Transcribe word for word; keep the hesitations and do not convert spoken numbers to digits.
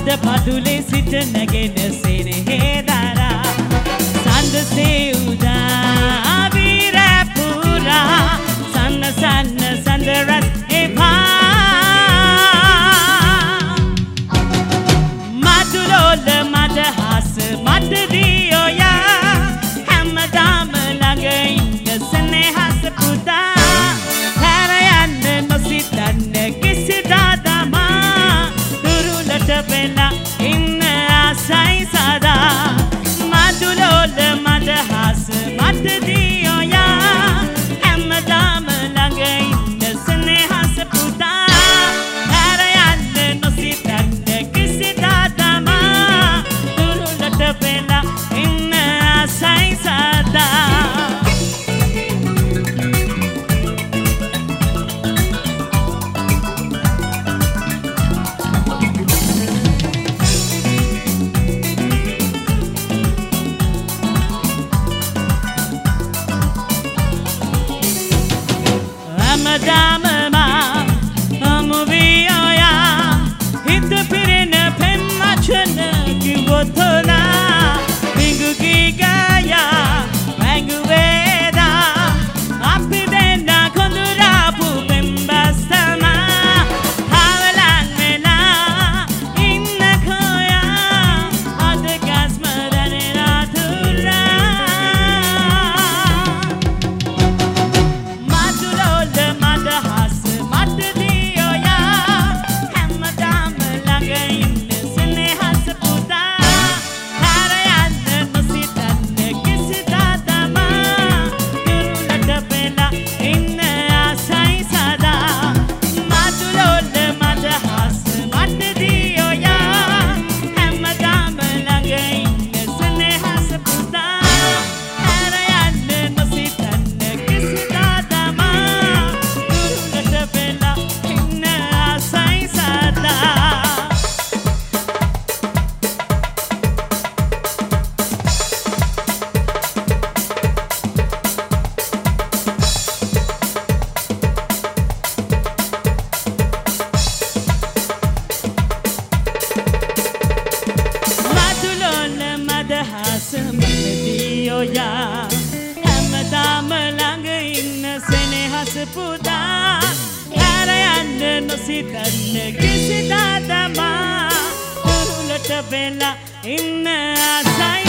අද පතුලේ සිට නැගෙන සෙනෙහේදරා සඳසේ උදා වීර පුරා සන්න සන්න සඳරස් එපා මතුලෝල මදහස මතදියෝයා හැමදාම ළඟ ඉන්න සෙනෙහස පුදා හැරයන්න නොසිතන්න කිසිදා දමා දුරුලට වෙලා ඉන්න ආසයි සදා මතුලෝල මදහස මතදියෝයා හැමදාම ළඟ ඉන්න සෙනෙහස පුදා හැරයන්න නොසිතන්න කිසිදා දමා දුරුලට වෙලා ඉන්න ආසයි සදා Madama amuviya hit pirena pemmachana kiwotona bingu gigaya mangu veda api denna kondura pu pembasama havalan mena inna khoya adgas madanera thura හැමදාම ළඟ ඉන්න සෙනෙහස පුදා හැරයන්න නොසිතන්න කිසිදා දමා දුරුලට වෙලා ඉන්න ආසයි